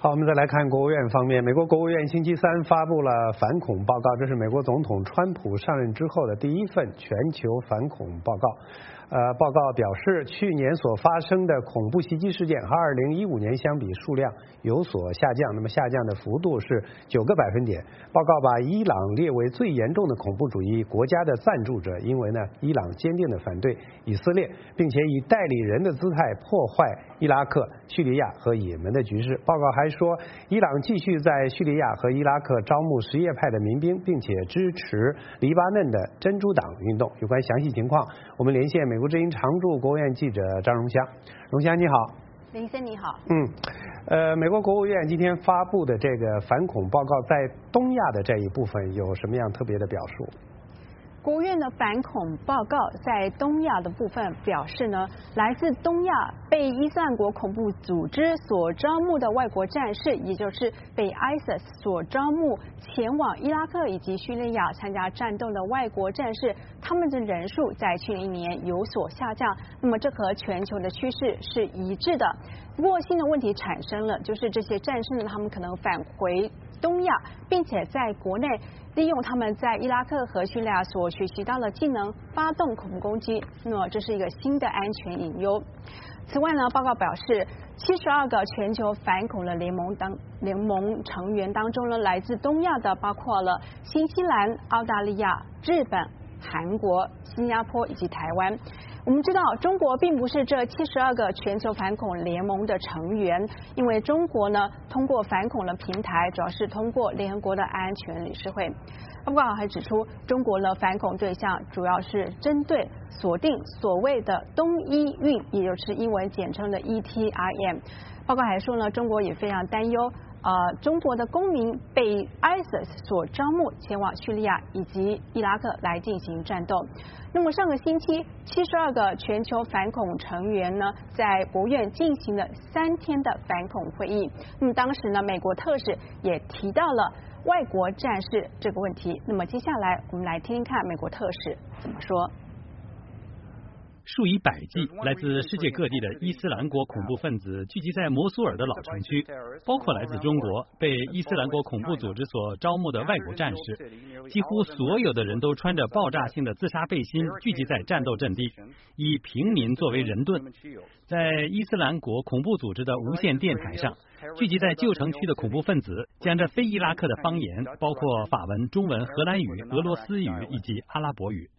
好，我们再来看国务院方面。美国国务院星期三发布了反恐报告，这是美国总统川普上任之后的第一份全球反恐报告。报告表示，去年所发生的恐怖袭击事件和2015年相比，数量有所下降，那么下降的幅度是9个百分点。报告把伊朗列为最严重的恐怖主义国家的赞助者，因为呢，伊朗坚定地反对以色列，并且以代理人的姿态破坏伊拉克、叙利亚和也门的局势。报告还说，伊朗继续在叙利亚和伊拉克招募什叶派的民兵，并且支持黎巴嫩的珍珠党运动。有关详细情况，我们连线美国之音常驻国务院记者张荣香。荣香你好。 林森你好。 美国国务院今天发布的这个反恐报告，在东亚的这一部分有什么样特别的表述？ 国务院的反恐报告在东亚的部分表示呢，来自东亚被伊斯兰国恐怖组织所招募的外国战士，也就是被 ISIS 所招募前往伊拉克以及叙利亚参加战斗的外国战士，他们的人数在去年1年有所下降。那么这和全球的趋势是一致的。不过新的问题产生了，就是这些战士呢，他们可能返回东亚，并且在国内利用他们在伊拉克和叙利亚所学习到的技能发动恐怖攻击，那么这是一个新的安全隐忧。此外呢，报告表示，72个全球反恐的联盟成员当中呢，来自东亚的包括了新西兰、澳大利亚、日本、韩国、新加坡以及台湾。我们知道，中国并不是这72个全球反恐联盟的成员，因为中国呢，通过反恐的平台，主要是通过联合国的安全理事会。报告还指出，中国的反恐对象主要是针对锁定所谓的东伊运，也就是英文简称的 ETIM。报告还说呢，中国也非常担忧。中国的公民被 ISIS 所招募前往叙利亚以及伊拉克来进行战斗。那么上个星期，72个全球反恐成员呢，在国务院进行了3天的反恐会议。那么当时呢，美国特使也提到了外国战士这个问题。那么接下来我们来听听看美国特使怎么说。 数以百计来自世界各地的伊斯兰国恐怖分子聚集在摩苏尔的老城区，包括来自中国被伊斯兰国恐怖组织所招募的外国战士。几乎所有的人都穿着爆炸性的自杀背心，聚集在战斗阵地，以平民作为人盾。在伊斯兰国恐怖组织的无线电台上，聚集在旧城区的恐怖分子讲着非伊拉克的方言，包括法文、中文、荷兰语、俄罗斯语以及阿拉伯语。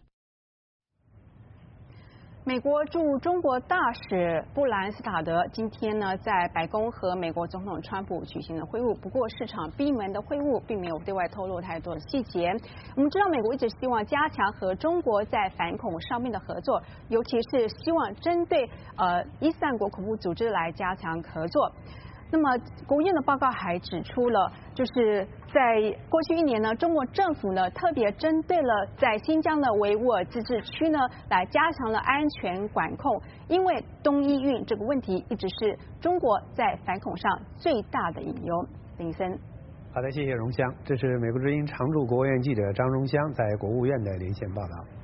美国驻中国大使布兰斯塔德今天呢，在白宫和美国总统川普举行了会晤，不过是场闭门的会晤，并没有对外透露太多的细节。我们知道，美国一直希望加强和中国在反恐上面的合作，尤其是希望针对伊斯兰国恐怖组织来加强合作。那么，国务院的报告还指出了，就是在过去1年呢，中国政府呢特别针对了在新疆的维吾尔自治区呢，来加强了安全管控。因为东伊运这个问题一直是中国在反恐上最大的隐忧。林森。 好的，谢谢荣香。这是美国之音常驻国务院记者张荣香在国务院的连线报道。